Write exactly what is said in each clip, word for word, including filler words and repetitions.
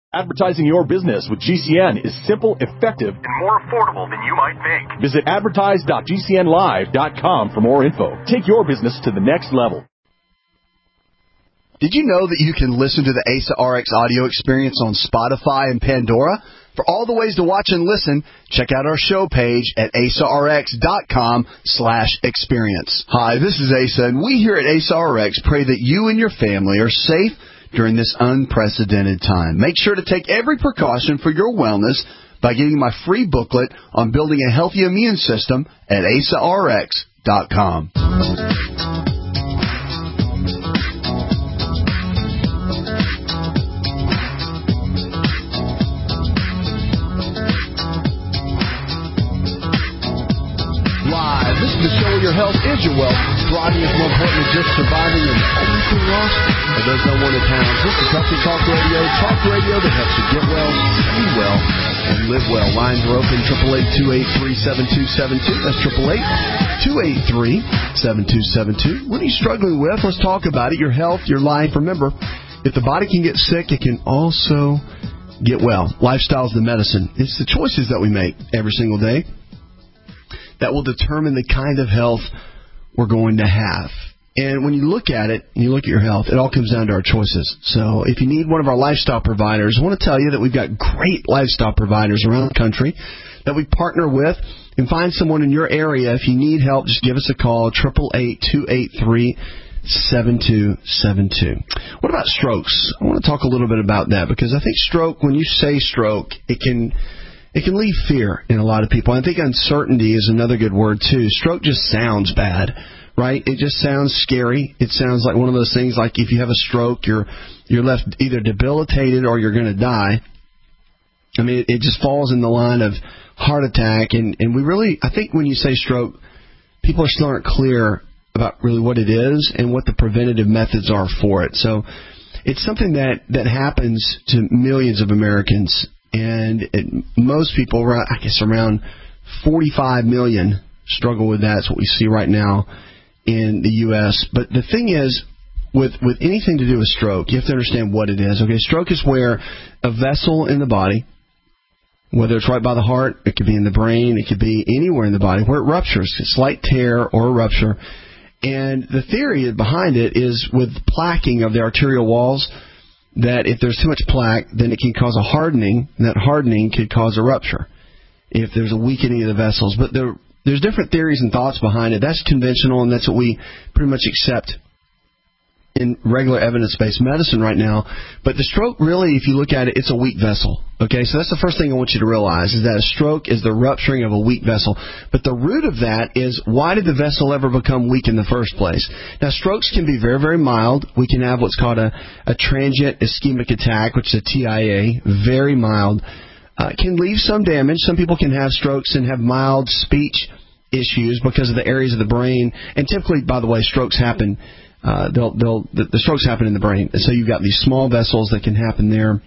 Advertising your business with G C N is simple, effective, and more affordable than you might think. Visit advertise dot g c n live dot com for more info. Take your business to the next level. Did you know that you can listen to the A S A R X audio experience on Spotify and Pandora? For all the ways to watch and listen, check out our show page at asarx dot com slash experience. Hi, this is Asa, and we here at A S A R X pray that you and your family are safe during this unprecedented time. Make sure to take every precaution for your wellness by getting my free booklet on building a healthy immune system at asarx dot com. Live, this is the show where your health is your wealth. Thriving is more important than just surviving and everything else. For those that want to towns, this is Healthy Talk Radio. Talk radio that helps you get well, be well, and live well. Lines are open, eight eight eight, two eight three, seven two seven two. That's eight eight eight, two eight three, seven two seven two. What are you struggling with? Let's talk about it. Your health, your life. Remember, if the body can get sick, it can also get well. Lifestyle's the medicine. It's the choices that we make every single day that will determine the kind of health we're going to have. And when you look at it, and you look at your health, it all comes down to our choices. So if you need one of our lifestyle providers, I want to tell you that we've got great lifestyle providers around the country that we partner with. And find someone in your area. If you need help, just give us a call, eight eight eight, two eight three, seven two seven two. What about strokes? I want to talk a little bit about that, because I think stroke, when you say stroke, it can... It can leave fear in a lot of people. I think uncertainty is another good word, too. Stroke just sounds bad, right? It just sounds scary. It sounds like one of those things like if you have a stroke, you're you're left either debilitated or you're going to die. I mean, it, it just falls in the line of heart attack. And, and we really, I think when you say stroke, people are still aren't clear about really what it is and what the preventative methods are for it. So it's something that, that happens to millions of Americans. And it, most people, I guess around forty-five million, struggle with that. That's what we see right now in the U S But the thing is, with with anything to do with stroke, you have to understand what it is. Okay, stroke is where a vessel in the body, whether it's right by the heart, it could be in the brain, it could be anywhere in the body, where it ruptures, a slight tear or a rupture. And the theory behind it is with plaquing of the arterial walls, that if there's too much plaque, then it can cause a hardening, and that hardening could cause a rupture if there's a weakening of the vessels. But there, there's different theories and thoughts behind it. That's conventional, and that's what we pretty much accept in regular evidence-based medicine right now. But the stroke, really, if you look at it, it's a weak vessel. Okay, so that's the first thing I want you to realize, is that a stroke is the rupturing of a weak vessel. But the root of that is, why did the vessel ever become weak in the first place? Now, strokes can be very, very mild. We can have what's called a, a transient ischemic attack, which is a T I A, very mild. Uh, can leave some damage. Some people can have strokes and have mild speech issues because of the areas of the brain. And typically, by the way, strokes happen Uh, they'll, they'll, the, the strokes happen in the brain. And so you've got these small vessels that can happen there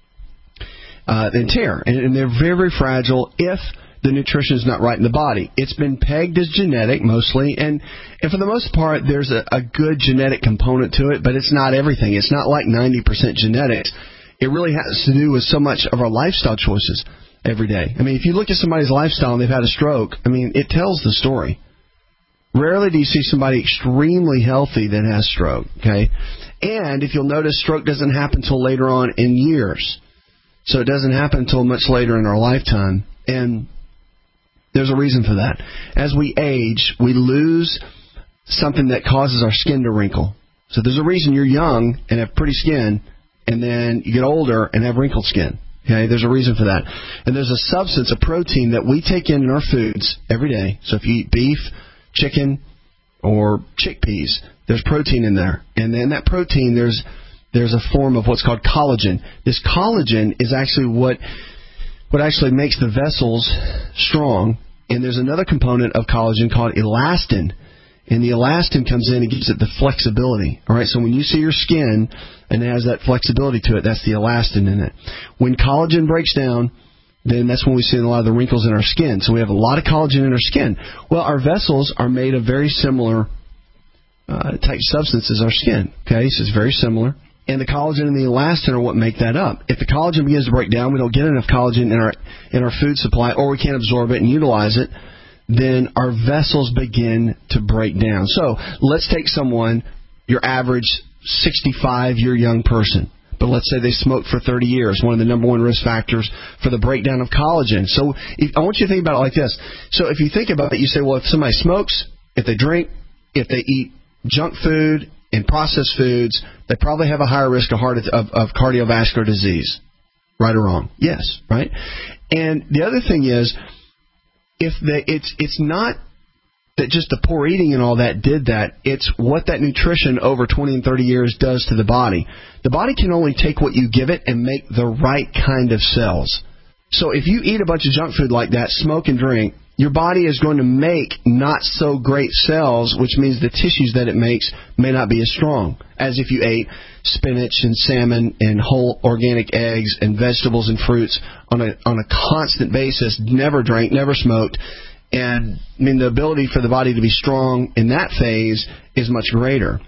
uh, and tear. And, and they're very, very fragile if the nutrition is not right in the body. It's been pegged as genetic mostly. And, and for the most part, there's a, a good genetic component to it, but it's not everything. It's not like ninety percent genetics. It really has to do with so much of our lifestyle choices every day. I mean, if you look at somebody's lifestyle and they've had a stroke, I mean, it tells the story. Rarely do you see somebody extremely healthy that has stroke, okay? And if you'll notice, stroke doesn't happen until later on in years. So it doesn't happen until much later in our lifetime. And there's a reason for that. As we age, we lose something that causes our skin to wrinkle. So there's a reason you're young and have pretty skin, and then you get older and have wrinkled skin. Okay, there's a reason for that. And there's a substance, a protein that we take in in our foods every day. So if you eat beef, chicken, or chickpeas, there's protein in there. And then that protein, there's there's a form of what's called collagen. This collagen is actually what what actually makes the vessels strong. And there's another component of collagen called elastin. And the elastin comes in and gives it the flexibility. All right, so when you see your skin and it has that flexibility to it, that's the elastin in it. When collagen breaks down, then that's when we see a lot of the wrinkles in our skin. So we have a lot of collagen in our skin. Well, our vessels are made of very similar uh, type substances as our skin. Okay, so it's very similar. And the collagen and the elastin are what make that up. If the collagen begins to break down, we don't get enough collagen in our in our food supply, or we can't absorb it and utilize it, then our vessels begin to break down. So let's take someone, your average sixty-five-year young person, but let's say they smoked for thirty years, one of the number one risk factors for the breakdown of collagen. So if, I want you to think about it like this. So if you think about it, you say, well, if somebody smokes, if they drink, if they eat junk food and processed foods, they probably have a higher risk of, heart, of, of cardiovascular disease. Right or wrong? Yes, right? And the other thing is, if they, it's it's not that just the poor eating and all that did that. It's what that nutrition over twenty and thirty years does to the body. The body can only take what you give it and make the right kind of cells. So if you eat a bunch of junk food like that, smoke and drink, your body is going to make not so great cells, which means the tissues that it makes may not be as strong as if you ate spinach and salmon and whole organic eggs and vegetables and fruits on a on a constant basis, never drank, never smoked. And, I mean, the ability for the body to be strong in that phase is much greater.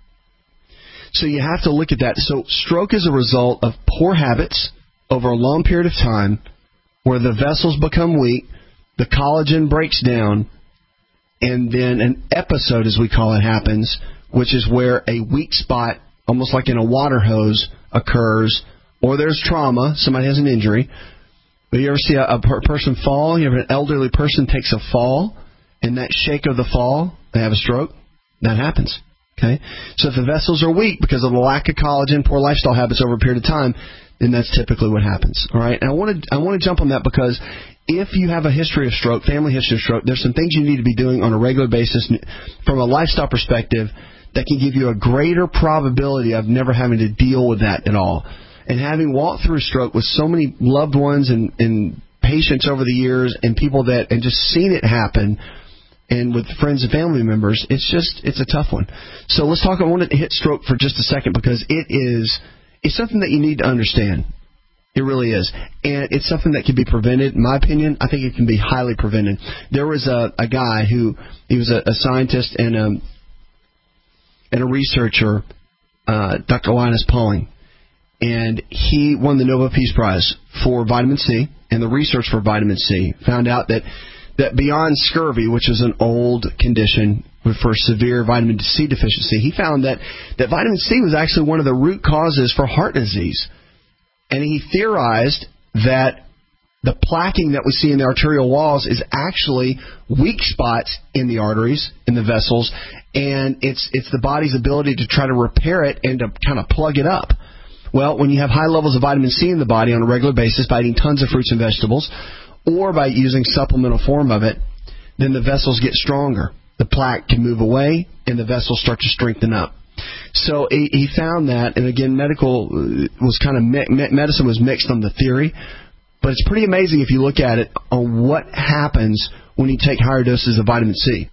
So you have to look at that. So stroke is a result of poor habits over a long period of time where the vessels become weak, the collagen breaks down, and then an episode, as we call it, happens, which is where a weak spot, almost like in a water hose, occurs, or there's trauma, somebody has an injury. But you ever see a, a per- person fall? You ever an elderly person takes a fall, and that shake of the fall, they have a stroke? That happens. Okay? So if the vessels are weak because of the lack of collagen, poor lifestyle habits over a period of time, then that's typically what happens. All right? And I want to I want to jump on that because if you have a history of stroke, family history of stroke, there's some things you need to be doing on a regular basis from a lifestyle perspective that can give you a greater probability of never having to deal with that at all. And having walked through stroke with so many loved ones and, and patients over the years and people that, and just seen it happen, and with friends and family members, it's just, it's a tough one. So let's talk, I want to hit stroke for just a second because it is, it's something that you need to understand. It really is. And it's something that can be prevented. In my opinion, I think it can be highly prevented. There was a, a guy who, he was a, a scientist and a, and a researcher, uh, Doctor Linus Pauling. And he won the Nobel Peace Prize for vitamin C and the research for vitamin C. Found out that, that beyond scurvy, which is an old condition for severe vitamin C deficiency, he found that, that vitamin C was actually one of the root causes for heart disease. And he theorized that the plaquing that we see in the arterial walls is actually weak spots in the arteries, in the vessels, and it's it's the body's ability to try to repair it and to kind of plug it up. Well, when you have high levels of vitamin C in the body on a regular basis by eating tons of fruits and vegetables or by using supplemental form of it, then the vessels get stronger. The plaque can move away and the vessels start to strengthen up. So he, he found that, and again, medical was kind of mi- medicine was mixed on the theory, but it's pretty amazing if you look at it on what happens when you take higher doses of vitamin C.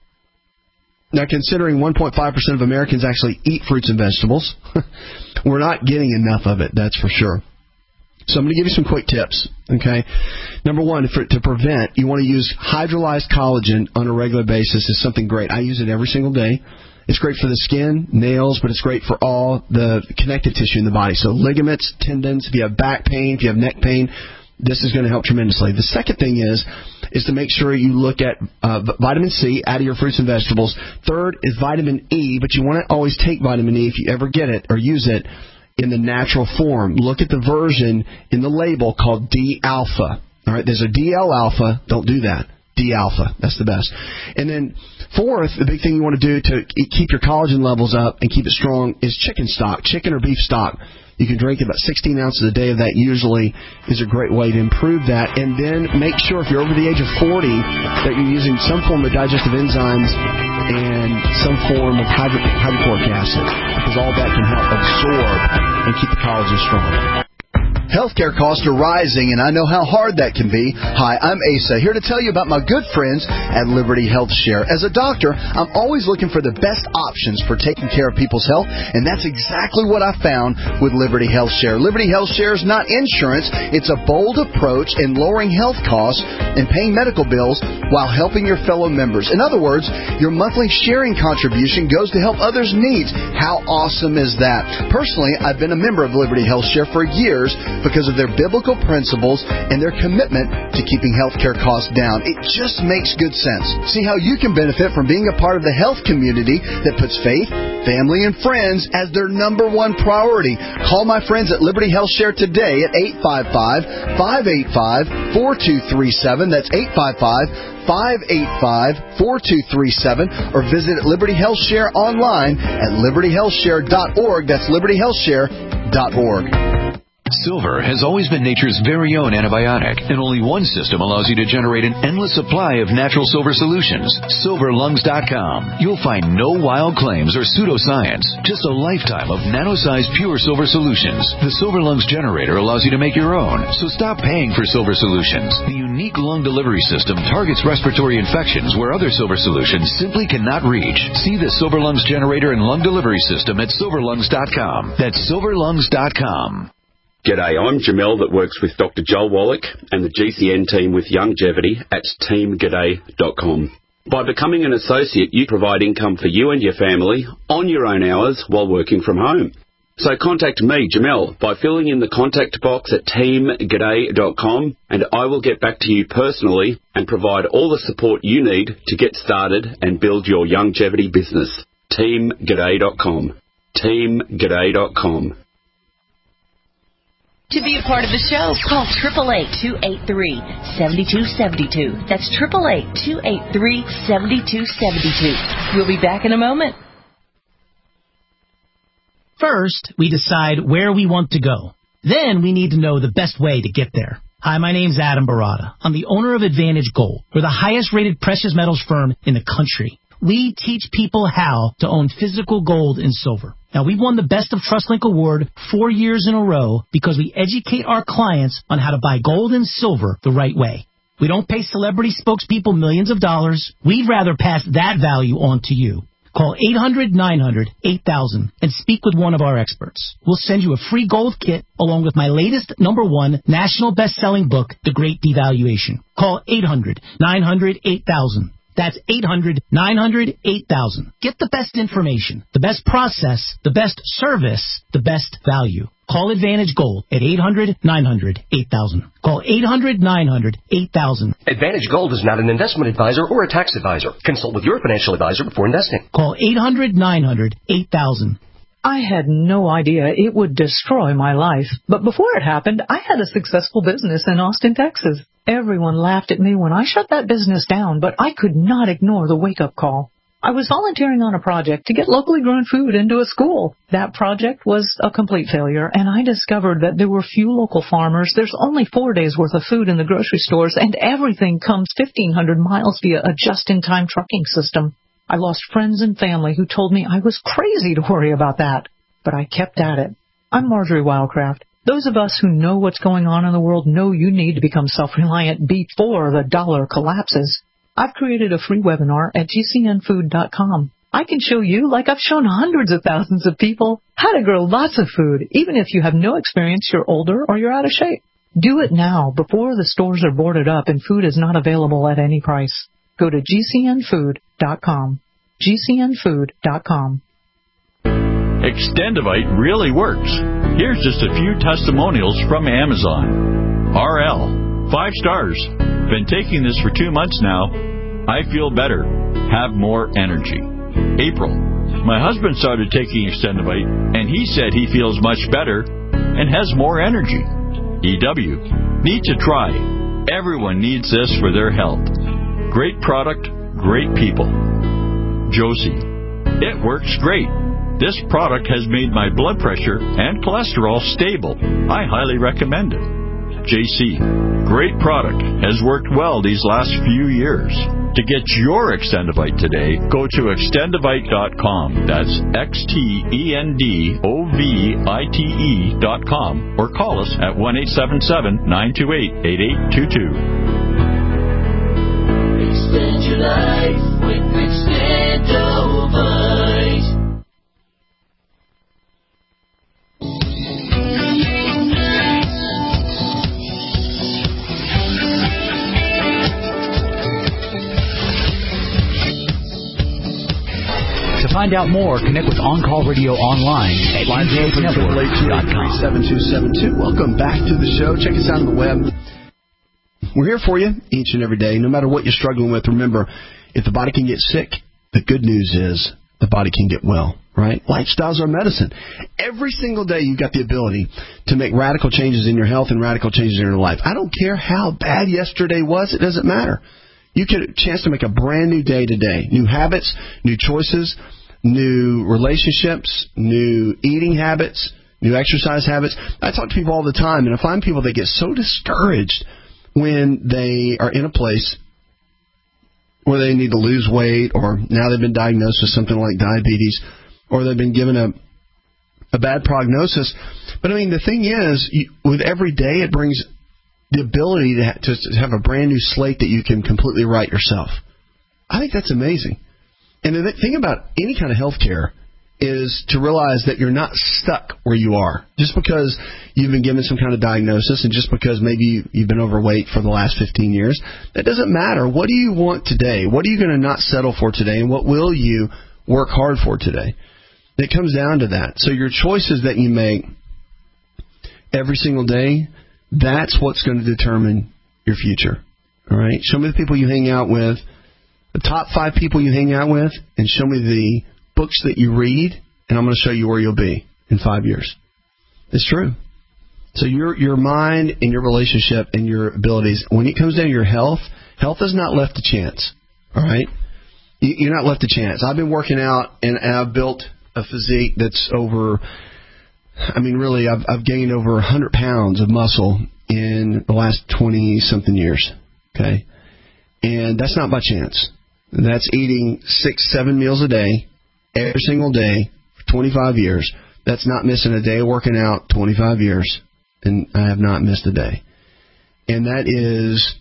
Now, considering one point five percent of Americans actually eat fruits and vegetables, we're not getting enough of it, that's for sure. So I'm going to give you some quick tips, okay? Number one, for, to prevent, you want to use hydrolyzed collagen on a regular basis. Is something great. I use it every single day. It's great for the skin, nails, but it's great for all the connective tissue in the body. So ligaments, tendons, if you have back pain, if you have neck pain, this is going to help tremendously. The second thing is is to make sure you look at uh, vitamin C out of your fruits and vegetables. Third is vitamin E, but you want to always take vitamin E if you ever get it or use it in the natural form. Look at the version in the label called D-alpha. All right, there's a D L-alpha. Don't do that. D-alpha. That's the best. And then fourth, the big thing you want to do to keep your collagen levels up and keep it strong is chicken stock, chicken or beef stock. You can drink about sixteen ounces a day of that usually is a great way to improve that. And then make sure if you're over the age of forty that you're using some form of digestive enzymes and some form of hydro- hydrochloric acid because all that can help absorb and keep the collagen strong. Healthcare costs are rising, and I know how hard that can be. Hi, I'm Asa, here to tell you about my good friends at Liberty Health Share. As a doctor, I'm always looking for the best options for taking care of people's health, and that's exactly what I found with Liberty Health Share. Liberty Health Share is not insurance. It's a bold approach in lowering health costs and paying medical bills while helping your fellow members. In other words, your monthly sharing contribution goes to help others' needs. How awesome is that? Personally, I've been a member of Liberty Health Share for years because of their biblical principles and their commitment to keeping healthcare costs down. It just makes good sense. See how you can benefit from being a part of the health community that puts faith, family, and friends as their number one priority. Call my friends at Liberty Health Share today at eight five five, five eight five, four two three seven. That's eight five five, five eight five, four two three seven. Or visit Liberty Health Share online at liberty health share dot org. That's liberty health share dot org. Silver has always been nature's very own antibiotic, and only one system allows you to generate an endless supply of natural silver solutions. silver lungs dot com. You'll find no wild claims or pseudoscience, just a lifetime of nano-sized pure silver solutions. The Silver Lungs generator allows you to make your own, so stop paying for silver solutions. The unique lung delivery system targets respiratory infections where other silver solutions simply cannot reach. See the Silver Lungs generator and lung delivery system at silver lungs dot com. That's silver lungs dot com. G'day, I'm Jamel that works with Doctor Joel Wallach and the G C N team with Longevity at team g'day dot com. By becoming an associate, you provide income for you and your family on your own hours while working from home. So contact me, Jamel, by filling in the contact box at team g'day dot com, and I will get back to you personally and provide all the support you need to get started and build your longevity business. team g'day dot com. team g'day dot com. To be a part of the show, call eight eight eight, two eight three, seven two seven two. That's eight eight eight, two eight three, seven two seven two. We'll be back in a moment. First, we decide where we want to go. Then we need to know the best way to get there. Hi, my name's Adam Barada. I'm the owner of Advantage Gold. We're the highest-rated precious metals firm in the country. We teach people how to own physical gold and silver. Now, we've won the Best of TrustLink Award four years in a row because we educate our clients on how to buy gold and silver the right way. We don't pay celebrity spokespeople millions of dollars. We'd rather pass that value on to you. Call eight hundred, nine hundred, eight thousand and speak with one of our experts. We'll send you a free gold kit along with my latest number one national best-selling book, The Great Devaluation. Call eight hundred, nine hundred, eight thousand. That's eight hundred, nine hundred, eight thousand. Get the best information, the best process, the best service, the best value. Call Advantage Gold at eight hundred, nine hundred, eight thousand. Call eight hundred, nine hundred, eight thousand. Advantage Gold is not an investment advisor or a tax advisor. Consult with your financial advisor before investing. Call eight hundred, nine hundred, eight thousand. I had no idea it would destroy my life. But before it happened, I had a successful business in Austin, Texas. Everyone laughed at me when I shut that business down, but I could not ignore the wake-up call. I was volunteering on a project to get locally grown food into a school. That project was a complete failure, and I discovered that there were few local farmers. There's only four days' worth of food in the grocery stores, and everything comes fifteen hundred miles via a just-in-time trucking system. I lost friends and family who told me I was crazy to worry about that, but I kept at it. I'm Marjorie Wildcraft. Those of us who know what's going on in the world know you need to become self-reliant before the dollar collapses. I've created a free webinar at G C N food dot com. I can show you, like I've shown hundreds of thousands of people, how to grow lots of food, even if you have no experience, you're older, or you're out of shape. Do it now, before the stores are boarded up and food is not available at any price. Go to G C N food dot com. G C N food dot com. Extendivite really works. Here's just a few testimonials from Amazon. R L, five stars. Been taking this for two months now. I feel better. Have more energy. April, my husband started taking Extendivite, and he said he feels much better and has more energy. E W, need to try. Everyone needs this for their health. Great product, great people. Josie, it works great. This product has made my blood pressure and cholesterol stable. I highly recommend it. J C. Great product. Has worked well these last few years. To get your Extendivite today, go to extendivite dot com. That's X T E N D O V I T E dot com. Or call us at one eight seven seven, nine two eight, eight eight two two. Extend your life with Extendivite. To find out more, connect with On Call Radio online at e j network dot com. seven two seven two. Welcome back to the show. Check us out on the web. We're here for you each and every day. No matter what you're struggling with, remember, if the body can get sick, the good news is the body can get well, right? Lifestyles are medicine. Every single day you've got the ability to make radical changes in your health and radical changes in your life. I don't care how bad yesterday was. It doesn't matter. You get a chance to make a brand new day today. New habits, new choices, new relationships, new eating habits, new exercise habits. I talk to people all the time, and I find people that get so discouraged when they are in a place where they need to lose weight, or now they've been diagnosed with something like diabetes, or they've been given a a bad prognosis. But, I mean, the thing is, you, with every day it brings the ability to, ha- to, to have a brand new slate that you can completely write yourself. I think that's amazing. And the thing about any kind of health care is to realize that you're not stuck where you are. Just because you've been given some kind of diagnosis and just because maybe you've been overweight for the last fifteen years, that doesn't matter. What do you want today? What are you going to not settle for today? And what will you work hard for today? It comes down to that. So your choices that you make every single day, that's what's going to determine your future. All right? Show me the people you hang out with, the top five people you hang out with, and show me the books that you read, and I'm going to show you where you'll be in five years. It's true. So your your mind and your relationship and your abilities, when it comes down to your health, health is not left to chance. All right? You're not left to chance. I've been working out, and I've built a physique that's over, I mean, really, I've, I've gained over one hundred pounds of muscle in the last twenty-something years. Okay? And that's not by chance. That's eating six, seven meals a day, every single day, for twenty-five years. That's not missing a day of working out, twenty-five years. And I have not missed a day. And that is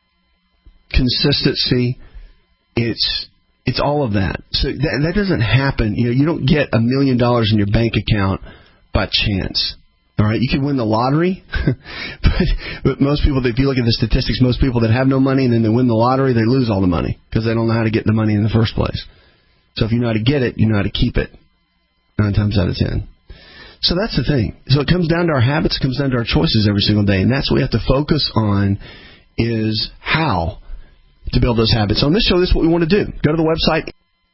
consistency. It's it's all of that. So that, that doesn't happen. You know, you don't get a million dollars in your bank account by chance. All right, you can win the lottery, but, but most people, if you look at the statistics, most people that have no money and then they win the lottery, they lose all the money because they don't know how to get the money in the first place. So if you know how to get it, you know how to keep it nine times out of ten. So that's the thing. So it comes down to our habits, it comes down to our choices every single day, and that's what we have to focus on is how to build those habits. So on this show, this is what we want to do. Go to the website.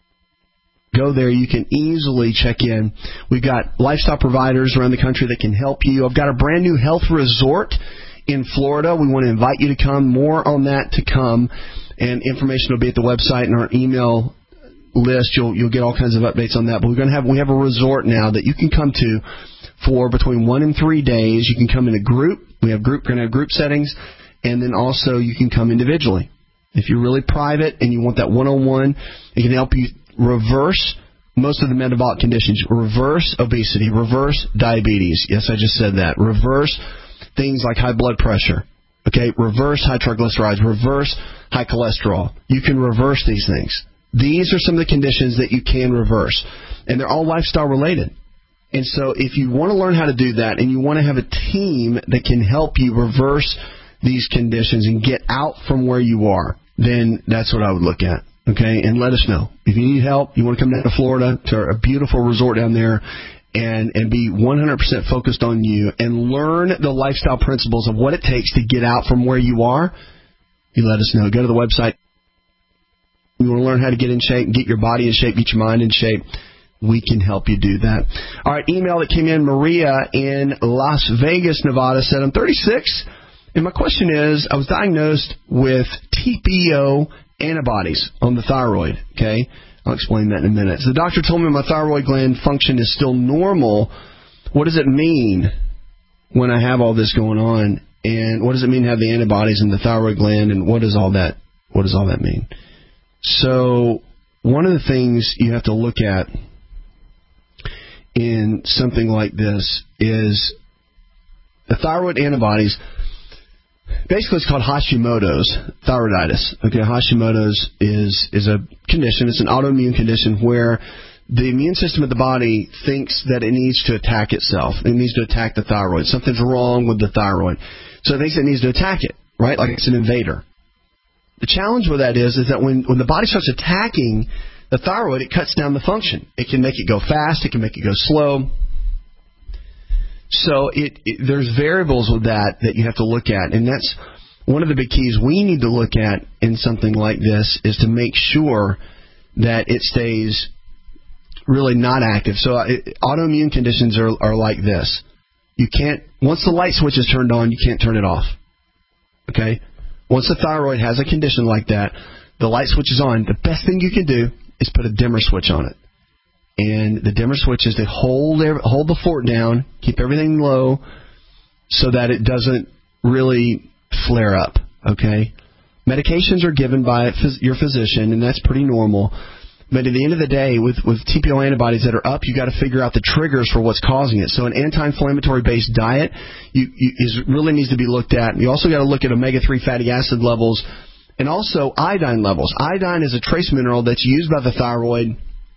Go there. You can easily check in. We've got lifestyle providers around the country that can help you. I've got a brand new health resort in Florida. We want to invite you to come. More on that to come. And information will be at the website and our email list. You'll you'll get all kinds of updates on that. But we're going to have we have a resort now that you can come to for between one and three days. You can come in a group. We have group. We're going to have group settings, and then also you can come individually. If you're really private and you want that one-on-one, it can help you reverse most of the metabolic conditions. Reverse obesity. Reverse diabetes. Yes, I just said that. Reverse things like high blood pressure. Okay, reverse high triglycerides. Reverse high cholesterol. You can reverse these things. These are some of the conditions that you can reverse. And they're all lifestyle related. And so if you want to learn how to do that and you want to have a team that can help you reverse these conditions and get out from where you are, then that's what I would look at. Okay, and let us know. If you need help, you want to come down to Florida to a beautiful resort down there and, and be one hundred percent focused on you and learn the lifestyle principles of what it takes to get out from where you are, you let us know. Go to the website. You want to learn how to get in shape, get your body in shape, get your mind in shape. We can help you do that. All right, email that came in, Maria in Las Vegas, Nevada, said, I'm thirty-six, and my question is, I was diagnosed with T P O antibodies on the thyroid. Okay, I'll explain that in a minute. So the doctor told me my thyroid gland function is still normal. What does it mean? when I have all this going on? And what does it mean to have the antibodies in the thyroid gland? And what does all that what does all that mean? So one of the things you have to look at in something like this is the thyroid antibodies. Basically, it's called Hashimoto's thyroiditis. Okay, Hashimoto's is is a condition. It's an autoimmune condition where the immune system of the body thinks that it needs to attack itself. It needs to attack the thyroid. Something's wrong with the thyroid. So it thinks it needs to attack it, right? Like it's an invader. The challenge with that is, is that when, when the body starts attacking the thyroid, it cuts down the function. It can make it go fast. It can make it go slow. So it, it there's variables with that that you have to look at. And that's one of the big keys we need to look at in something like this is to make sure that it stays really not active. So it, autoimmune conditions are, are like this. You can't, once the light switch is turned on, you can't turn it off. Okay? Once the thyroid has a condition like that, the light switch is on. The best thing you can do is put a dimmer switch on it. And the dimmer switch is to hold hold the fort down, keep everything low so that it doesn't really flare up. Okay? Medications are given by your physician, and that's pretty normal. But at the end of the day, with, with T P O antibodies that are up, you've got to figure out the triggers for what's causing it. So an anti-inflammatory based diet you, you, is really needs to be looked at. You also got to look at omega three fatty acid levels and also iodine levels. Iodine is a trace mineral that's used by the thyroid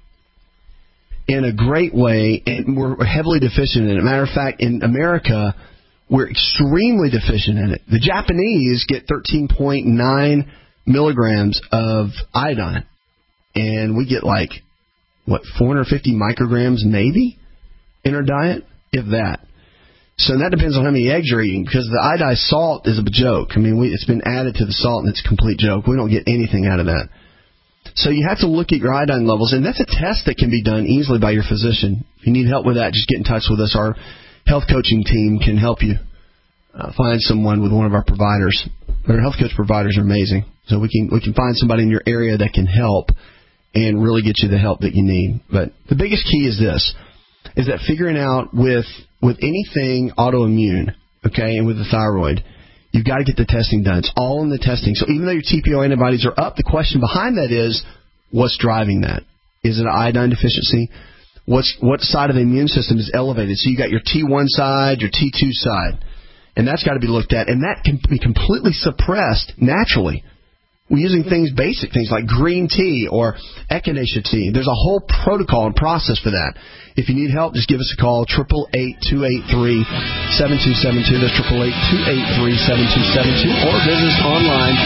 in a great way, and we're heavily deficient in it. Matter of fact, in America, we're extremely deficient in it. The Japanese get thirteen point nine milligrams of iodine. And we get like, what, four hundred fifty micrograms maybe in our diet, if that. So that depends on how many eggs you're eating, because the iodized salt is a joke. I mean, we, it's been added to the salt, and it's a complete joke. We don't get anything out of that. So you have to look at your iodine levels, and that's a test that can be done easily by your physician. If you need help with that, just get in touch with us. Our health coaching team can help you uh, find someone with one of our providers. Our health coach providers are amazing, so we can we can find somebody in your area that can help and really get you the help that you need. But the biggest key is this, is that figuring out with with anything autoimmune, okay, and with the thyroid, you've got to get the testing done. It's all in the testing. So even though your T P O antibodies are up, the question behind that is, what's driving that? Is it an iodine deficiency? What's what side of the immune system is elevated? So you got your T one side, your T two side, and that's got to be looked at. And that can be completely suppressed naturally. We're using things, basic things like green tea or echinacea tea. There's a whole protocol and process for that. If you need help, just give us a call, eight eight eight, two eight three, seven two seven two. That's eight eight eight, two eight three, seven two seven two. Or visit us online.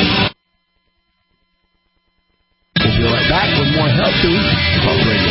We'll be right back with more Healthy Talk Radio.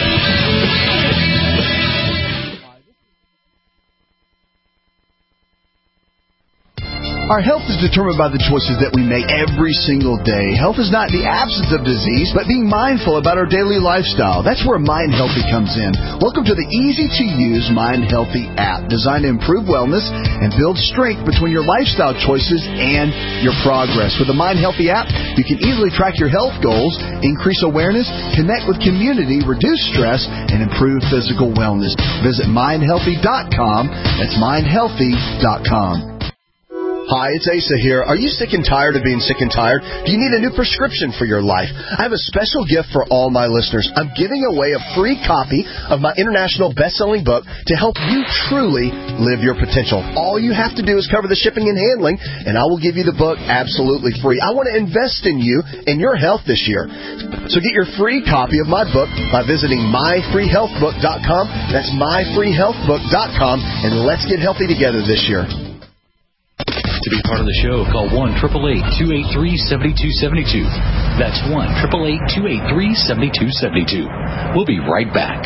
Our health is determined by the choices that we make every single day. Health is not the absence of disease, but being mindful about our daily lifestyle. That's where Mind Healthy comes in. Welcome to the easy-to-use Mind Healthy app, designed to improve wellness and build strength between your lifestyle choices and your progress. With the Mind Healthy app, you can easily track your health goals, increase awareness, connect with community, reduce stress, and improve physical wellness. Visit mind healthy dot com. That's mind healthy dot com. Hi, it's Asa here. Are you sick and tired of being sick and tired? Do you need a new prescription for your life? I have a special gift for all my listeners. I'm giving away a free copy of my international best-selling book to help you truly live your potential. All you have to do is cover the shipping and handling, and I will give you the book absolutely free. I want to invest in you and your health this year. So get your free copy of my book by visiting my free health book dot com. That's my free health book dot com, and let's get healthy together this year. To be part of the show, call one eight eight eight, two eight three, seven two seven two. That's one eight eight eight, two eight three, seven two seven two. We'll be right back.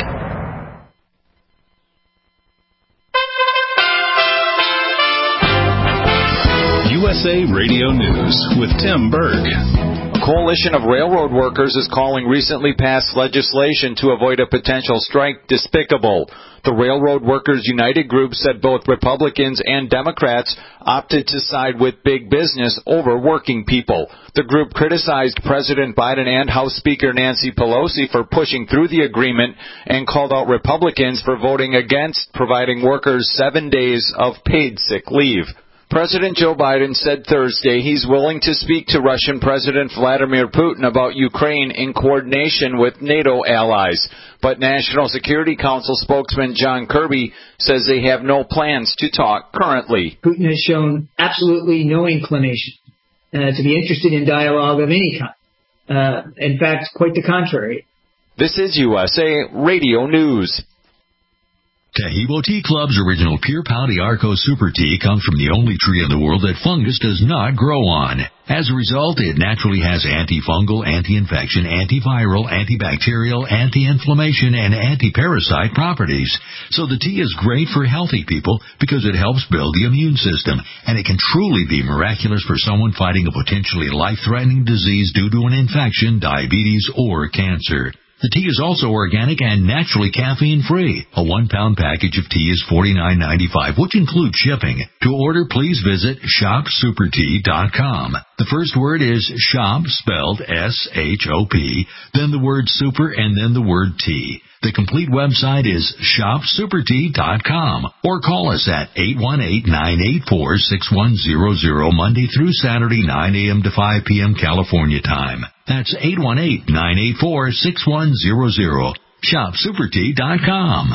U S A Radio News with Tim Berg. A coalition of railroad workers is calling recently passed legislation to avoid a potential strike despicable. The Railroad Workers United group said both Republicans and Democrats opted to side with big business over working people. The group criticized President Biden and House Speaker Nancy Pelosi for pushing through the agreement and called out Republicans for voting against providing workers seven days of paid sick leave. President Joe Biden said Thursday he's willing to speak to Russian President Vladimir Putin about Ukraine in coordination with NATO allies. But National Security Council spokesman John Kirby says they have no plans to talk currently. Putin has shown absolutely no inclination uh, to be interested in dialogue of any kind. Uh, in fact, quite the contrary. This is U S A Radio News. Tahibo Tea Club's original Pure Pouty Arco Super Tea comes from the only tree in the world that fungus does not grow on. As a result, it naturally has antifungal, anti-infection, antiviral, antibacterial, anti-inflammation, and anti-parasite properties. So the tea is great for healthy people because it helps build the immune system, and it can truly be miraculous for someone fighting a potentially life-threatening disease due to an infection, diabetes, or cancer. The tea is also organic and naturally caffeine-free. A one-pound package of tea is forty-nine ninety-five, which includes shipping. To order, please visit shop super tea dot com. The first word is shop, spelled S H O P, then the word super, and then the word tea. The complete website is shop super tea dot com, or call us at eight one eight, nine eight four, six one zero zero Monday through Saturday, nine a.m. to five p.m. California time. That's eight one eight, nine eight four, six one zero zero. shop super tea dot com.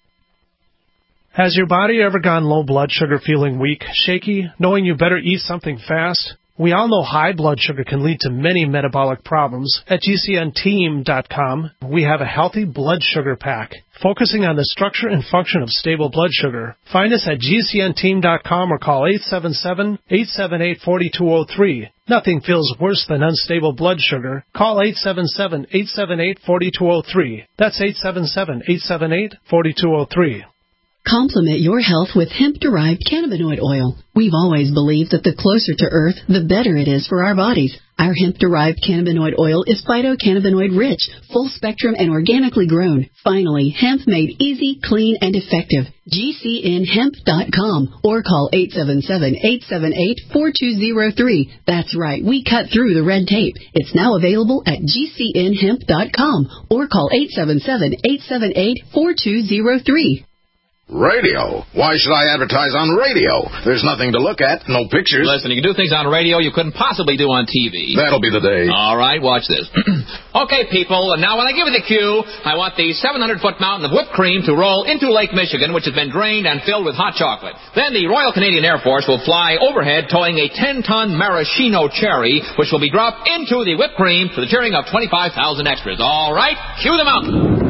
Has your body ever gone low blood sugar, feeling weak, shaky, knowing you better eat something fast? We all know high blood sugar can lead to many metabolic problems. At G C N team dot com, we have a healthy blood sugar pack, focusing on the structure and function of stable blood sugar. Find us at G C N team dot com or call eight seven seven, eight seven eight, four two zero three. Nothing feels worse than unstable blood sugar. Call eight seven seven, eight seven eight, four two zero three. That's eight seven seven, eight seven eight, four two zero three. Complement your health with hemp-derived cannabinoid oil. We've always believed that the closer to Earth, the better it is for our bodies. Our hemp-derived cannabinoid oil is phytocannabinoid-rich, full-spectrum, and organically grown. Finally, hemp made easy, clean, and effective. G C N hemp dot com or call eight seven seven, eight seven eight, four two zero three. That's right, we cut through the red tape. It's now available at G C N hemp dot com or call eight seven seven, eight seven eight, four two zero three. Radio? Why should I advertise on radio? There's nothing to look at, no pictures. Listen, you can do things on radio you couldn't possibly do on T V. That'll be the day. All right, watch this. Okay, people, and now when I give you the cue, I want the seven hundred foot mountain of whipped cream to roll into Lake Michigan, which has been drained and filled with hot chocolate. Then the Royal Canadian Air Force will fly overhead towing a ten ton maraschino cherry, which will be dropped into the whipped cream for the cheering of twenty-five thousand extras. All right, cue the mountain.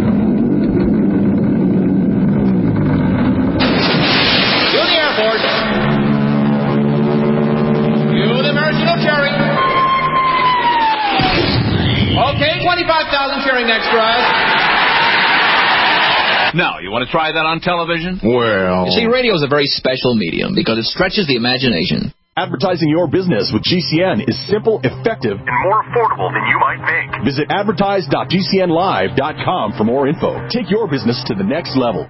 Okay, twenty-five thousand cheering extras. Now, you want to try that on television? Well... You see, radio is a very special medium because it stretches the imagination. Advertising your business with G C N is simple, effective, and more affordable than you might think. Visit advertise dot G C N live dot com for more info. Take your business to the next level.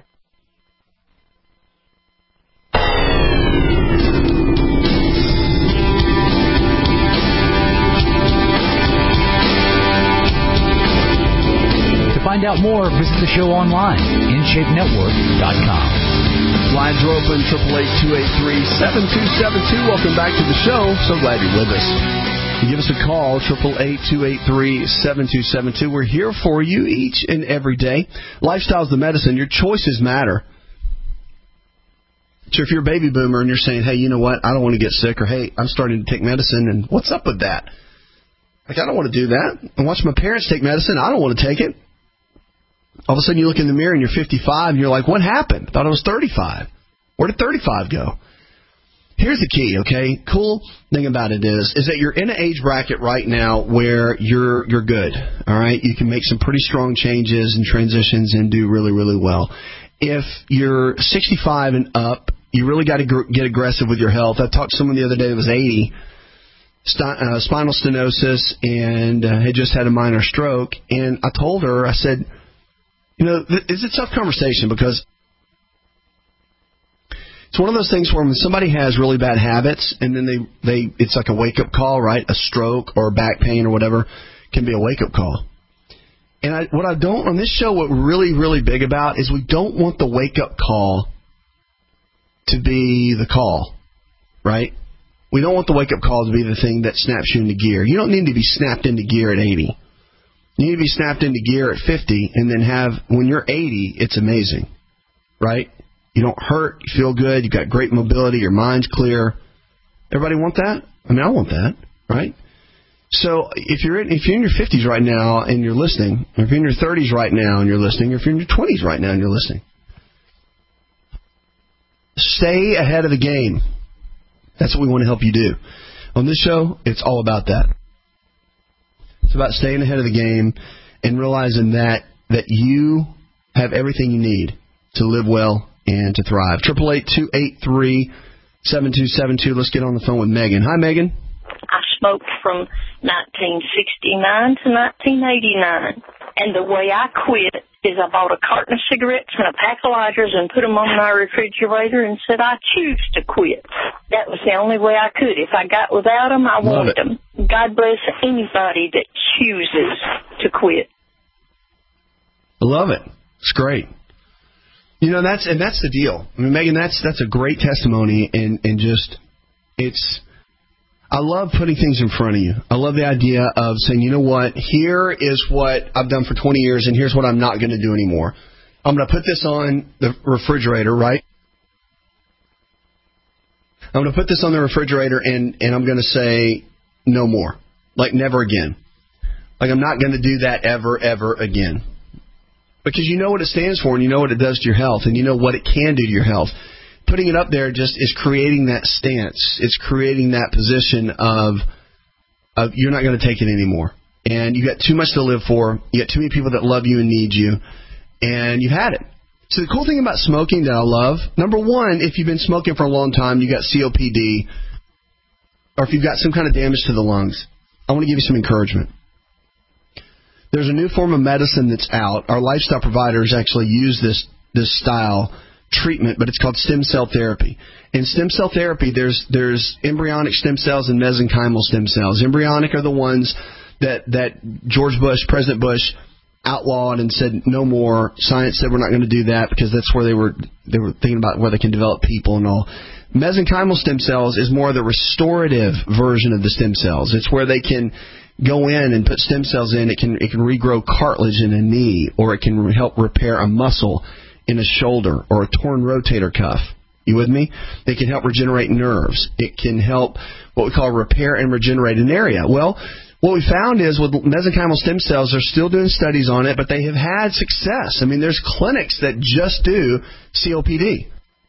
Find out more, visit the show online, in shape network dot com. Lines are open, eight eight eight, two eight three, seven two seven two. Welcome back to the show. So glad you're with us. You give us a call, eight eight eight, two eight three, seven two seven two. We're here for you each and every day. Lifestyle's the medicine. Your choices matter. So if you're a baby boomer and you're saying, hey, you know what, I don't want to get sick, or hey, I'm starting to take medicine, and what's up with that? Like, I don't want to do that. I watch my parents take medicine. I don't want to take it. All of a sudden you look in the mirror and you're fifty-five and you're like, what happened? Thought I was thirty-five. Where did thirty-five go? Here's the key, okay? Cool thing about it is, is that you're in an age bracket right now where you're you're good, all right? You can make some pretty strong changes and transitions and do really, really well. If you're sixty-five and up, you really got to gr- get aggressive with your health. I talked to someone the other day that was eighty, st- uh, spinal stenosis and uh, had just had a minor stroke. And I told her, I said, you know, th- it's a tough conversation because it's one of those things where when somebody has really bad habits and then they, they it's like a wake-up call, right? A stroke or back pain or whatever can be a wake-up call. And I, what I don't, on this show, what we're really, really big about is we don't want the wake-up call to be the call, right? We don't want the wake-up call to be the thing that snaps you into gear. You don't need to be snapped into gear at eighty. You need to be snapped into gear at fifty and then have, when you're eighty, it's amazing, right? You don't hurt, you feel good, you've got great mobility, your mind's clear. Everybody want that? I mean, I want that, right? So if you're in, if you're in your fifties right now and you're listening, or if you're in your thirties right now and you're listening, or if you're in your twenties right now and you're listening, stay ahead of the game. That's what we want to help you do. On this show, it's all about that. It's about staying ahead of the game and realizing that that you have everything you need to live well and to thrive. Triple eight two eight three seven two seven two. Let's get on the phone with Megan. Hi, Megan. I smoked from nineteen sixty-nine to nineteen eighty-nine, and the way I quit is I bought a carton of cigarettes and a pack of lighters and put them on my refrigerator and said I choose to quit. That was the only way I could. If I got without them, I wanted them. God bless anybody that chooses to quit. I love it. It's great. You know, that's and that's the deal. I mean, Megan, that's that's a great testimony, and, and just it's. I love putting things in front of you. I love the idea of saying, you know what, here is what I've done for twenty years, and here's what I'm not going to do anymore. I'm going to put this on the refrigerator, right? I'm going to put this on the refrigerator, and, and I'm going to say no more, like never again. Like I'm not going to do that ever, ever again. Because you know what it stands for, and you know what it does to your health, and you know what it can do to your health. Putting it up there just is creating that stance. It's creating that position of, of you're not going to take it anymore. And you've got too much to live for. You got too many people that love you and need you. And you've had it. So the cool thing about smoking that I love, number one, if you've been smoking for a long time, you got C O P D, or if you've got some kind of damage to the lungs, I want to give you some encouragement. There's a new form of medicine that's out. Our lifestyle providers actually use this this style treatment, but it's called stem cell therapy. In stem cell therapy, there's there's embryonic stem cells and mesenchymal stem cells. Embryonic are the ones that that George Bush, President Bush, outlawed and said no more. Science said we're not going to do that because that's where they were they were thinking about where they can develop people and all. Mesenchymal stem cells is more the restorative version of the stem cells. It's where they can go in and put stem cells in. It can it can regrow cartilage in a knee, or it can help repair a muscle in a shoulder or a torn rotator cuff. You with me? It can help regenerate nerves. It can help what we call repair and regenerate an area. Well, what we found is with mesenchymal stem cells, they're still doing studies on it, but they have had success. I mean, there's clinics that just do C O P D.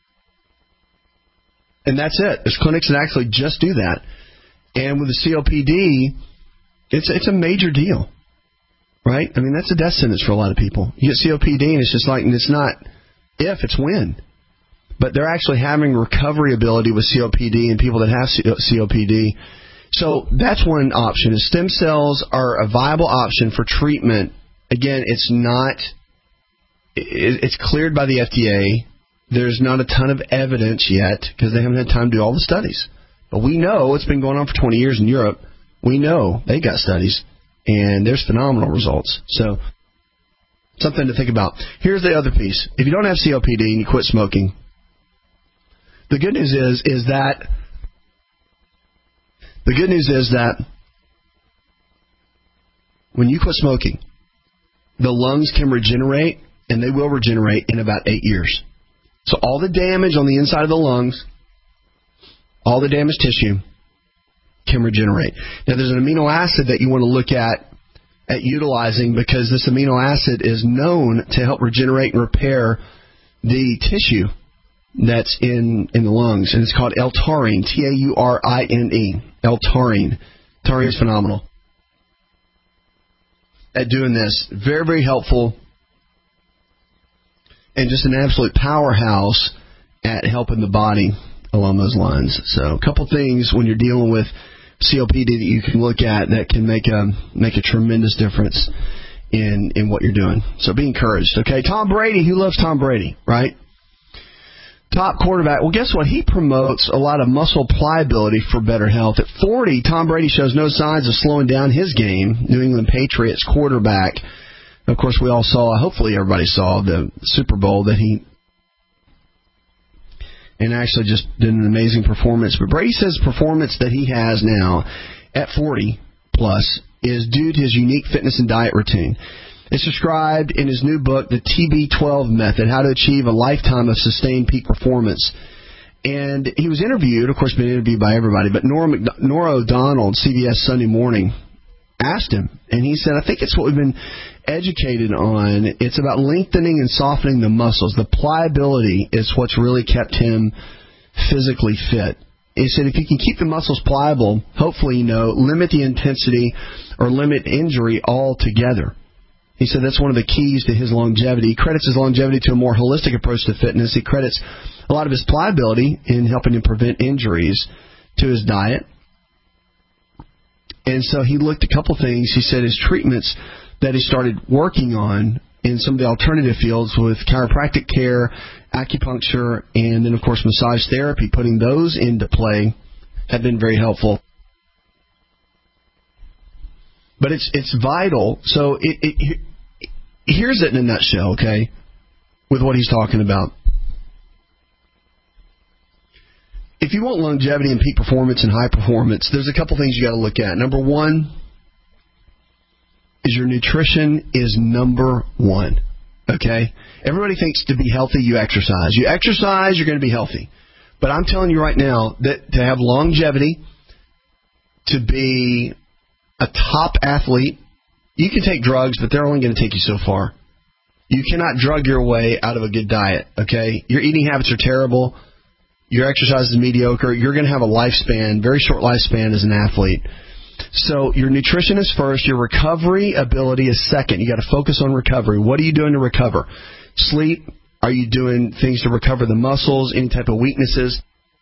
And that's it. There's clinics that actually just do that. And with the C O P D, it's it's a major deal. Right? I mean, that's a death sentence for a lot of people. You get C O P D, and it's just like, and it's not if, it's when. But they're actually having recovery ability with C O P D and people that have C O P D. So that's one option. Is stem cells are a viable option for treatment. Again, it's not, it's cleared by the F D A. There's not a ton of evidence yet because they haven't had time to do all the studies. But we know it's been going on for twenty years in Europe. We know they got studies. And there's phenomenal results. So, something to think about. Here's the other piece. If you don't have C O P D and you quit smoking, the good news is is that the good news is that when you quit smoking, the lungs can regenerate, and they will regenerate in about eight years. So all the damage on the inside of the lungs, all the damaged tissue, can regenerate. Now, there's an amino acid that you want to look at at utilizing because this amino acid is known to help regenerate and repair the tissue that's in, in the lungs, and it's called L-taurine, T A U R I N E, L-taurine. Taurine is phenomenal at doing this. Very, very helpful, and just an absolute powerhouse at helping the body along those lines. So a couple things when you're dealing with C O P D that you can look at that can make a make a tremendous difference in in what you're doing. So be encouraged. Okay, Tom Brady. Who loves Tom Brady, right? Top quarterback. Well, guess what? He promotes a lot of muscle pliability for better health. At forty, Tom Brady shows no signs of slowing down his game. New England Patriots quarterback. Of course, we all saw, hopefully everybody saw, the Super Bowl that he, and actually just did an amazing performance. But Brady says the performance that he has now at forty plus is due to his unique fitness and diet routine. It's described in his new book, The T B twelve Method, How to Achieve a Lifetime of Sustained Peak Performance. And he was interviewed, of course, been interviewed by everybody, but Nora, McD- Nora O'Donnell, C B S Sunday Morning, asked him, and he said, I think it's what we've been educated on. It's about lengthening and softening the muscles. The pliability is what's really kept him physically fit. He said if you can keep the muscles pliable, hopefully, you know, limit the intensity or limit injury altogether. He said that's one of the keys to his longevity. He credits his longevity to a more holistic approach to fitness. He credits a lot of his pliability in helping him prevent injuries to his diet. And so he looked at a couple things. He said his treatments that he started working on in some of the alternative fields with chiropractic care, acupuncture, and then, of course, massage therapy, putting those into play have been very helpful. But it's it's vital. So it, it here's it in a nutshell, okay, with what he's talking about. If you want longevity and peak performance and high performance, there's a couple things you got to look at. Number one is your nutrition is number one, okay? Everybody thinks to be healthy, you exercise. You exercise, you're going to be healthy. But I'm telling you right now that to have longevity, to be a top athlete, you can take drugs, but they're only going to take you so far. You cannot drug your way out of a good diet, okay? Your eating habits are terrible. Your exercise is mediocre. You're going to have a lifespan, very short lifespan as an athlete. So your nutrition is first. Your recovery ability is second. You got to focus on recovery. What are you doing to recover? Sleep. Are you doing things to recover the muscles, any type of weaknesses?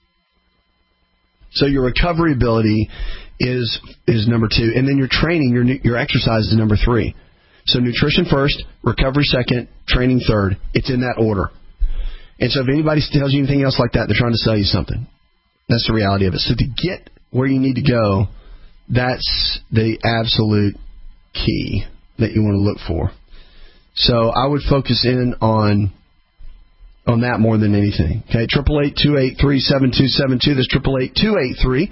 So your recovery ability is is number two. And then your training, your your exercise is number three. So nutrition first, recovery second, training third. It's in that order. And so if anybody tells you anything else like that, they're trying to sell you something. That's the reality of it. So to get where you need to go, that's the absolute key that you want to look for. So I would focus in on on that more than anything. Okay, triple eight two eight three seven two seven two. That's triple eight two eight three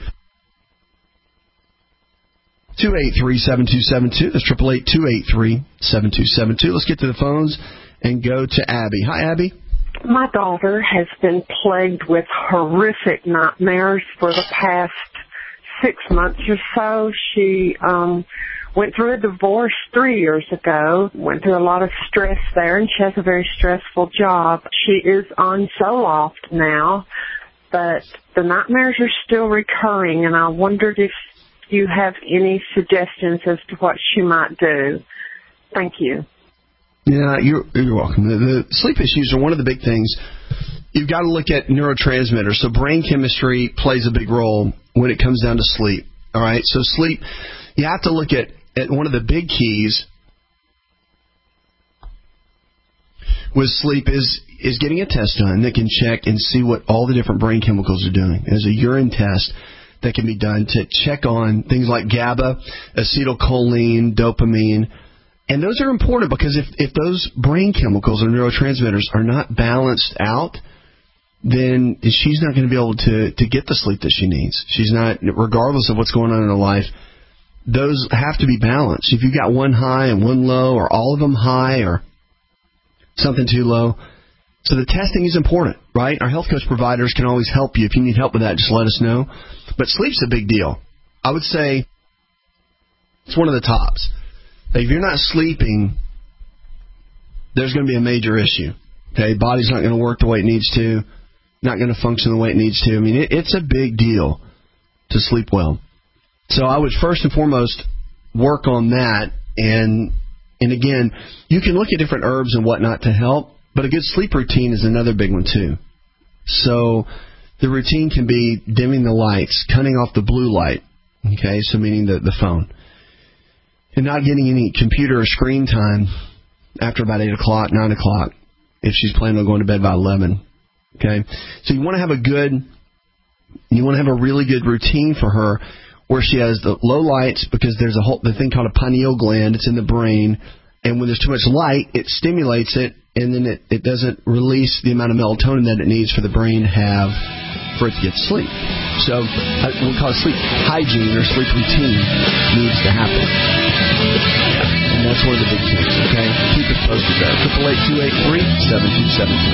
two eight three seven two seven two. That's triple eight two eight three seven two seven two. Let's get to the phones and go to Abby. Hi, Abby. My daughter has been plagued with horrific nightmares for the past six months or so. She um went through a divorce three years ago, went through a lot of stress there, and she has a very stressful job. She is on Zoloft now, but the nightmares are still recurring, and I wondered if you have any suggestions as to what she might do. Thank you. Yeah, you're, you're welcome. The, the sleep issues are one of the big things. You've got to look at neurotransmitters. So brain chemistry plays a big role when it comes down to sleep. All right, so sleep, you have to look at, at one of the big keys with sleep is is getting a test done that can check and see what all the different brain chemicals are doing. There's a urine test that can be done to check on things like GABA, acetylcholine, dopamine. And those are important because if, if those brain chemicals or neurotransmitters are not balanced out, then she's not going to be able to, to get the sleep that she needs. She's not, regardless of what's going on in her life, those have to be balanced. If you've got one high and one low, or all of them high, or something too low. So the testing is important, right? Our health coach providers can always help you. If you need help with that, just let us know. But sleep's a big deal. I would say it's one of the tops. If you're not sleeping, there's going to be a major issue. Okay, body's not going to work the way it needs to, not going to function the way it needs to. I mean, it, it's a big deal to sleep well. So I would first and foremost work on that. And and again, you can look at different herbs and whatnot to help, but a good sleep routine is another big one too. So the routine can be dimming the lights, cutting off the blue light. Okay, so meaning the, the phone. And not getting any computer or screen time after about eight o'clock, nine o'clock, if she's planning on going to bed by eleven. Okay, so you want to have a good, you want to have a really good routine for her where she has the low lights, because there's a whole the thing called a pineal gland. It's in the brain, and when there's too much light, it stimulates it, and then it, it doesn't release the amount of melatonin that it needs for the brain to have for it to get sleep. So uh, we call it sleep hygiene or sleep routine needs to happen. And that's one of the big things, okay? Keep it posted there. eight eight eight, two eight three, seven two seven two.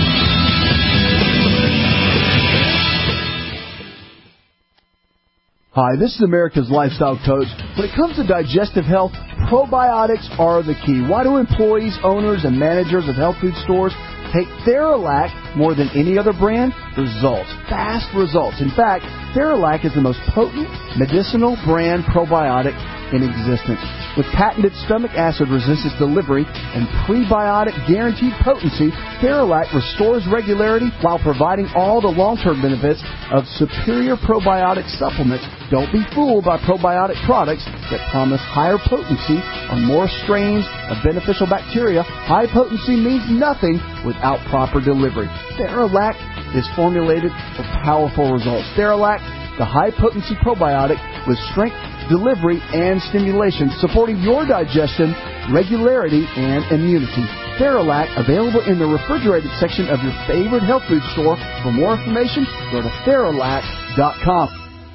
Hi, this is America's Lifestyle Coach. When it comes to digestive health, probiotics are the key. Why do employees, owners, and managers of health food stores take Theralac more than any other brand? Results. Fast results. In fact, Theralac is the most potent medicinal brand probiotic in existence. With patented stomach acid resistance delivery and prebiotic guaranteed potency, Theralac restores regularity while providing all the long-term benefits of superior probiotic supplements. Don't be fooled by probiotic products that promise higher potency or more strains of beneficial bacteria. High potency means nothing without proper delivery. Theralac is formulated for powerful results. Theralac, the high-potency probiotic with strength, delivery, and stimulation, supporting your digestion, regularity, and immunity. Theralac, available in the refrigerated section of your favorite health food store. For more information, go to Theralac dot com.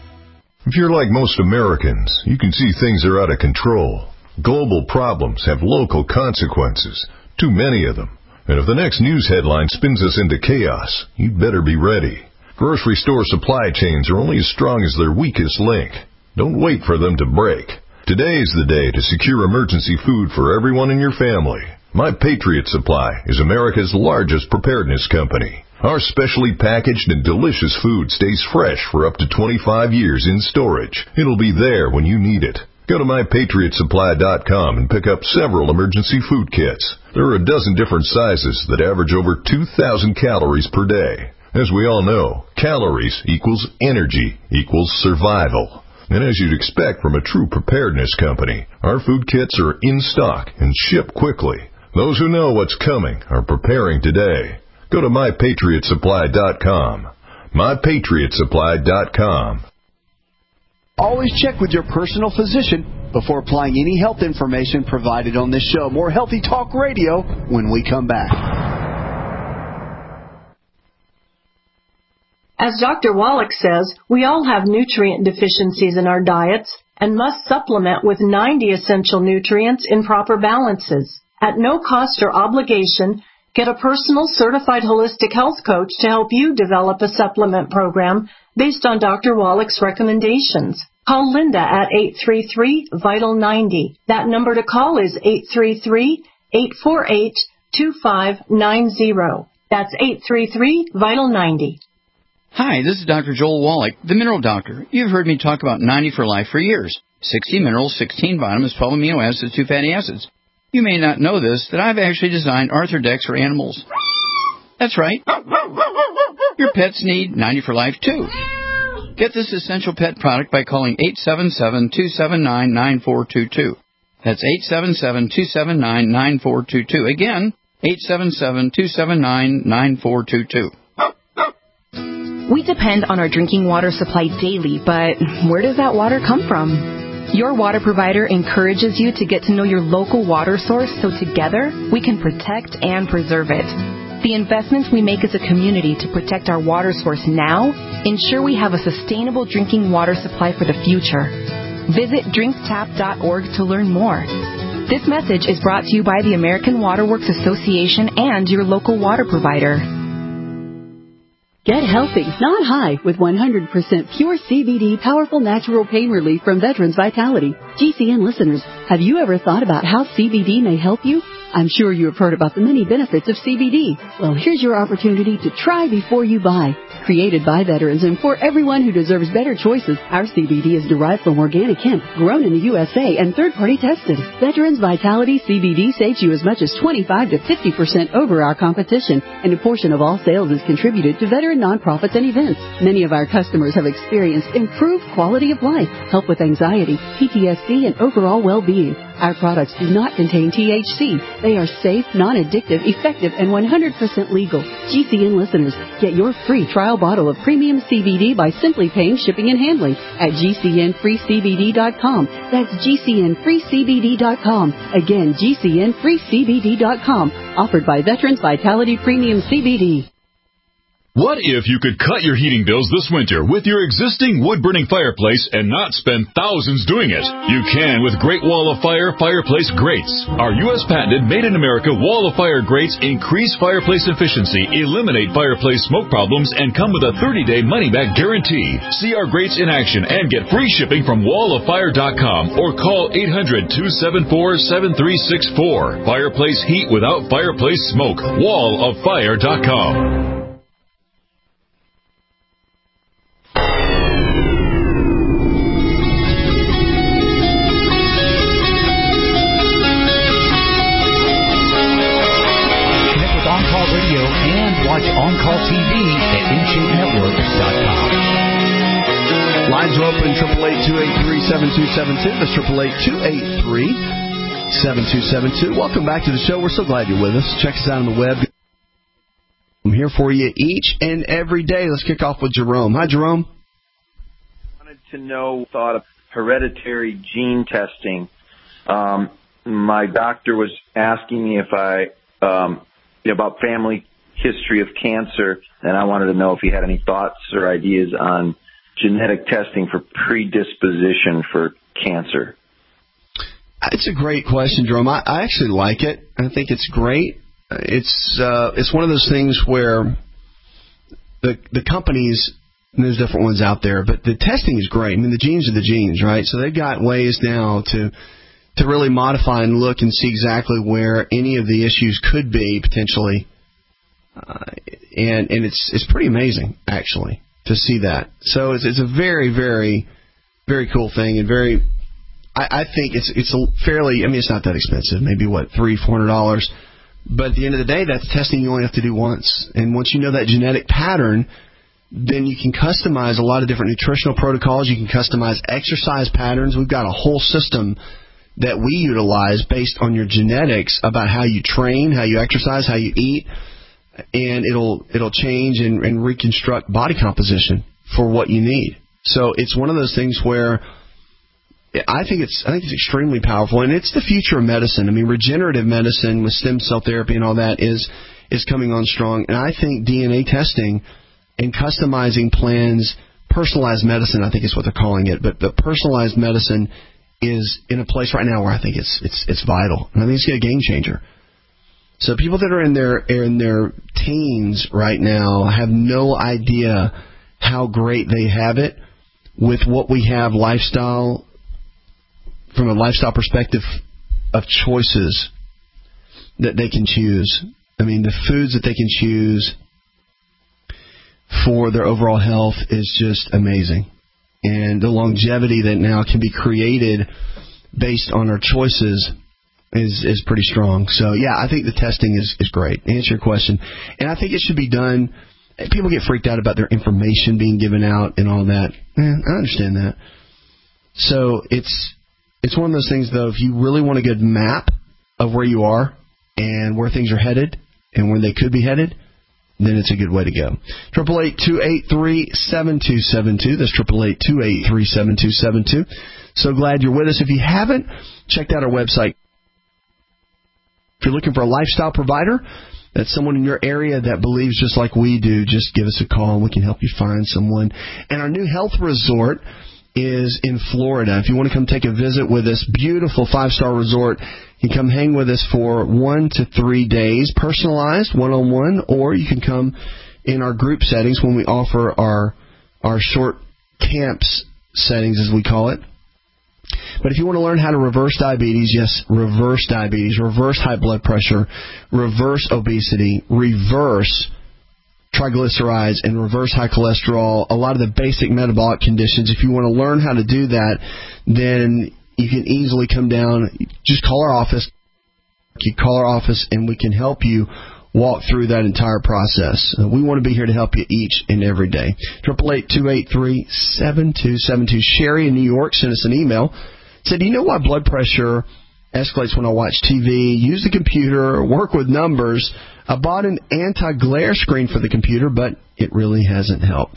If you're like most Americans, you can see things are out of control. Global problems have local consequences, too many of them. And if the next news headline spins us into chaos, you'd better be ready. Grocery store supply chains are only as strong as their weakest link. Don't wait for them to break. Today is the day to secure emergency food for everyone in your family. My Patriot Supply is America's largest preparedness company. Our specially packaged and delicious food stays fresh for up to twenty-five years in storage. It'll be there when you need it. Go to my patriot supply dot com and pick up several emergency food kits. There are a dozen different sizes that average over two thousand calories per day. As we all know, calories equals energy equals survival. And as you'd expect from a true preparedness company, our food kits are in stock and ship quickly. Those who know what's coming are preparing today. Go to my patriot supply dot com. my patriot supply dot com. Always check with your personal physician before applying any health information provided on this show. More Healthy Talk Radio when we come back. As Doctor Wallach says, we all have nutrient deficiencies in our diets and must supplement with ninety essential nutrients in proper balances. At no cost or obligation, get a personal certified holistic health coach to help you develop a supplement program based on Doctor Wallach's recommendations. Call Linda at eight three three, vital ninety. That number to call is eight three three, eight four eight, two five nine zero. That's eight three three, vital ninety. Hi, this is Doctor Joel Wallach, the Mineral Doctor. You've heard me talk about ninety for Life for years. sixty minerals, sixteen vitamins, twelve amino acids, two fatty acids. You may not know this, that I've actually designed Arthrodex for animals. That's right. Your pets need ninety for Life, too. Get this essential pet product by calling eight seven seven, two seven nine, nine four two two. That's eight seven seven, two seven nine, nine four two two. Again, eight seven seven, two seven nine, nine four two two. We depend on our drinking water supply daily, but where does that water come from? Your water provider encourages you to get to know your local water source so together we can protect and preserve it. The investments we make as a community to protect our water source now ensure we have a sustainable drinking water supply for the future. Visit drink tap dot org to learn more. This message is brought to you by the American Water Works Association and your local water provider. Get healthy, not high, with one hundred percent pure C B D powerful natural pain relief from Veterans Vitality. G C N listeners, have you ever thought about how C B D may help you? I'm sure you have heard about the many benefits of C B D. Well, here's your opportunity to try before you buy. Created by veterans and for everyone who deserves better choices, our C B D is derived from organic hemp, grown in the U S A, and third-party tested. Veterans Vitality C B D saves you as much as twenty-five to fifty percent over our competition, and a portion of all sales is contributed to veteran nonprofits and events. Many of our customers have experienced improved quality of life, help with anxiety, P T S D, and overall well-being. Our products do not contain T H C. They are safe, non-addictive, effective, and one hundred percent legal. G C N listeners, get your free trial bottle of premium C B D by simply paying shipping and handling at G C N free C B D dot com. That's G C N free C B D dot com. Again, G C N free C B D dot com. Offered by Veterans Vitality Premium C B D. What if you could cut your heating bills this winter with your existing wood-burning fireplace and not spend thousands doing it? You can with Great Wall of Fire fireplace grates. Our U S patented made-in-America Wall of Fire grates increase fireplace efficiency, eliminate fireplace smoke problems, and come with a thirty-day money-back guarantee. See our grates in action and get free shipping from wall of fire dot com or call eight hundred, two seven four, seven three six four. Fireplace heat without fireplace smoke. wall of fire dot com. Watch On Call T V at in shape network dot com. Lines are open, eight eight eight, two eight three, seven two seven two. That's eight eight eight, two eight three, seven two seven two. Welcome back to the show. We're so glad you're with us. Check us out on the web. I'm here for you each and every day. Let's kick off with Jerome. Hi, Jerome. I wanted to know thought of hereditary gene testing. Um, my doctor was asking me if I um, about family history of cancer, and I wanted to know if he had any thoughts or ideas on genetic testing for predisposition for cancer. It's a great question, Jerome. I, I actually like it. I think it's great. It's uh, it's one of those things where the the companies, and there's different ones out there, but the testing is great. I mean, the genes are the genes, right? So they've got ways now to to really modify and look and see exactly where any of the issues could be potentially. Uh, and and it's it's pretty amazing, actually, to see that. So it's it's a very, very, very cool thing, and very, I, I think it's it's a fairly, I mean, it's not that expensive, maybe, what, three, four hundred dollars. But at the end of the day, that's testing you only have to do once. And once you know that genetic pattern, then you can customize a lot of different nutritional protocols. You can customize exercise patterns. We've got a whole system that we utilize based on your genetics about how you train, how you exercise, how you eat. And it'll it'll change and, and reconstruct body composition for what you need. So it's one of those things where I think it's I think it's extremely powerful, and it's the future of medicine. I mean, regenerative medicine with stem cell therapy and all that is is coming on strong. And I think D N A testing and customizing plans, personalized medicine, I think is what they're calling it. But the personalized medicine is in a place right now where I think it's it's it's vital, and I think it's a game changer. So people that are in their in their teens right now have no idea how great they have it with what we have lifestyle, from a lifestyle perspective of choices that they can choose. I mean, the foods that they can choose for their overall health is just amazing. And the longevity that now can be created based on our choices is is pretty strong. So, yeah, I think the testing is, is great. To answer your question. And I think it should be done. People get freaked out about their information being given out and all that. Eh, I understand that. So it's it's one of those things, though, if you really want a good map of where you are and where things are headed and where they could be headed, then it's a good way to go. eight eight eight, two eight three, seven two seven two. That's eight eight eight, two eight three, seven two seven two. So glad you're with us. If you haven't checked out our website, if you're looking for a lifestyle provider, that's someone in your area that believes just like we do, just give us a call and we can help you find someone. And our new health resort is in Florida. If you want to come take a visit with us, beautiful five-star resort, you can come hang with us for one to three days, personalized, one-on-one, or you can come in our group settings when we offer our our short camps settings, as we call it. But if you want to learn how to reverse diabetes, yes, reverse diabetes, reverse high blood pressure, reverse obesity, reverse triglycerides and reverse high cholesterol, a lot of the basic metabolic conditions. If you want to learn how to do that, then you can easily come down. Just call our office. You call our office, and we can help you walk through that entire process. Uh, we want to be here to help you each and every day. eight eight eight, two eight three, seven two seven two. Sherry in New York sent us an email. Said, do you know why blood pressure escalates when I watch T V, use the computer, work with numbers? I bought an anti-glare screen for the computer, but it really hasn't helped.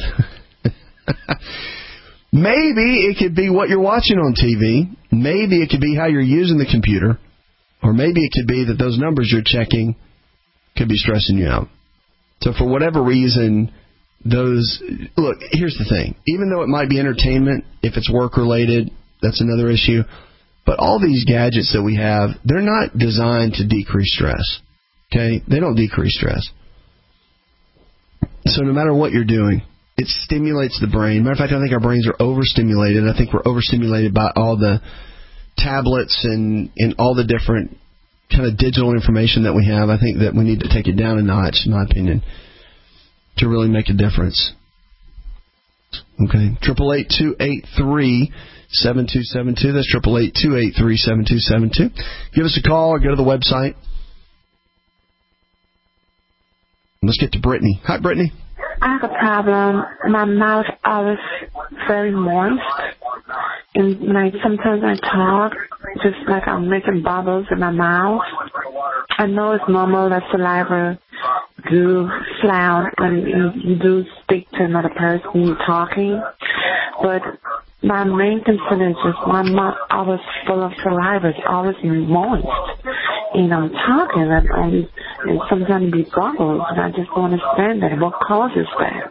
Maybe it could be what you're watching on T V. Maybe it could be how you're using the computer. Or maybe it could be that those numbers you're checking could be stressing you out. So for whatever reason, those... Look, here's the thing. Even though it might be entertainment, if it's work-related, that's another issue. But all these gadgets that we have, they're not designed to decrease stress. Okay? They don't decrease stress. So no matter what you're doing, it stimulates the brain. Matter of fact, I think our brains are overstimulated. I think we're overstimulated by all the tablets and, and all the different kind of digital information that we have. I think that we need to take it down a notch, in my opinion, to really make a difference. Okay? eight eight eight, two eight three, seven two seven two. That's eight eight eight, two eight three, seven two seven two. Give us a call or go to the website. Let's get to Brittany. Hi, Brittany. I have a problem. My mouth always very moist. And when I, sometimes I talk, just like I'm making bubbles in my mouth. I know it's normal that saliva do slough when you, you do speak to another person you're talking. But my main concern is just my mouth always full of saliva. It's always moist. And I'm talking and, and, and sometimes be bubbles. And I just don't understand that. What causes that?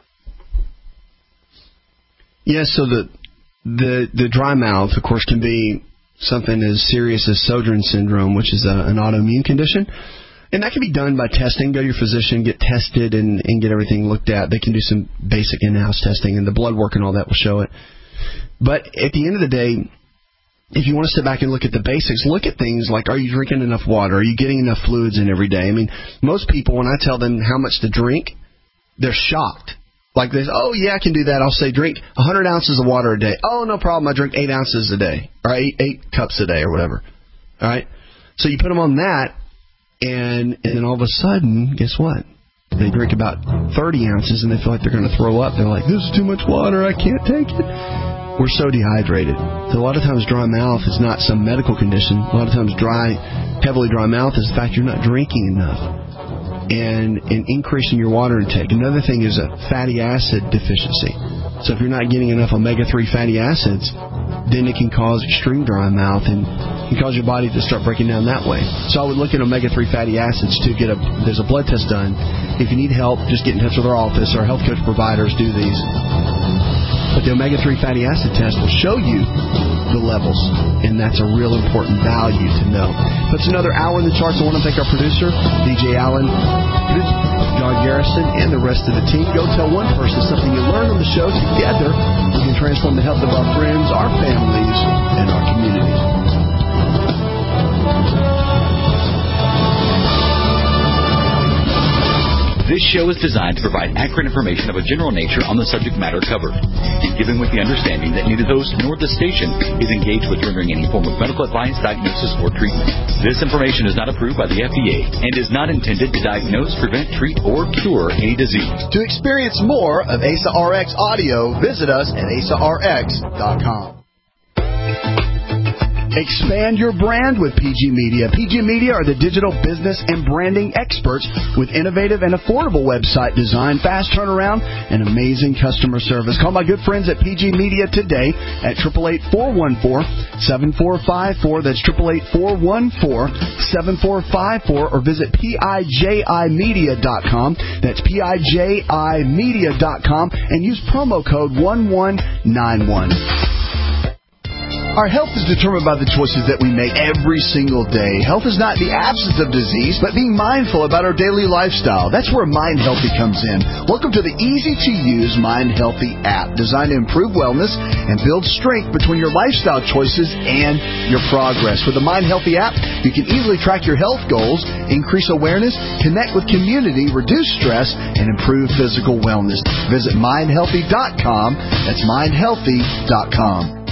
Yes, yeah, so the... The the dry mouth, of course, can be something as serious as Sjogren's syndrome, which is a, an autoimmune condition. And that can be done by testing. Go to your physician, get tested, and, and get everything looked at. They can do some basic in-house testing, and the blood work and all that will show it. But at the end of the day, if you want to sit back and look at the basics, look at things like, are you drinking enough water? Are you getting enough fluids in every day? I mean, most people, when I tell them how much to drink, they're shocked. Like this, oh, yeah, I can do that. I'll say drink one hundred ounces of water a day. Oh, no problem. I drink eight ounces a day, or eight, eight cups a day or whatever. All right? So you put them on that, and, and then all of a sudden, guess what? They drink about thirty ounces, and they feel like they're going to throw up. They're like, this is too much water. I can't take it. We're so dehydrated. So a lot of times dry mouth is not some medical condition. A lot of times dry, heavily dry mouth is the fact you're not drinking enough. And, and increasing your water intake. Another thing is a fatty acid deficiency. So if you're not getting enough omega three fatty acids, then it can cause extreme dry mouth and can cause your body to start breaking down that way. So I would look at omega three fatty acids to get a, there's a blood test done. If you need help, just get in touch with our office. Our health coach providers do these. But the omega three fatty acid test will show you the levels, and that's a real important value to know. That's another hour in the charts. I want to thank our producer, D J Allen, John Garrison, and the rest of the team. Go tell one person something you learned on the show. Together, we can transform the health of our friends, our families, and our communities. This show is designed to provide accurate information of a general nature on the subject matter covered, and given with the understanding that neither host nor the station is engaged with rendering any form of medical advice, diagnosis, or treatment. This information is not approved by the F D A and is not intended to diagnose, prevent, treat, or cure any disease. To experience more of A S A R X audio, visit us at A S A R X dot com. Expand your brand with P G Media. P G Media are the digital business and branding experts with innovative and affordable website design, fast turnaround, and amazing customer service. Call my good friends at P G Media today at eight eight eight, four one four, seven four five four. That's eight eight eight, four one four, seven four five four. Or visit P I J I media dot com. That's P I J I media dot com. And use promo code one one nine one. Our health is determined by the choices that we make every single day. Health is not the absence of disease, but being mindful about our daily lifestyle. That's where Mind Healthy comes in. Welcome to the easy-to-use Mind Healthy app, designed to improve wellness and build strength between your lifestyle choices and your progress. With the Mind Healthy app, you can easily track your health goals, increase awareness, connect with community, reduce stress, and improve physical wellness. Visit mind healthy dot com. That's mind healthy dot com.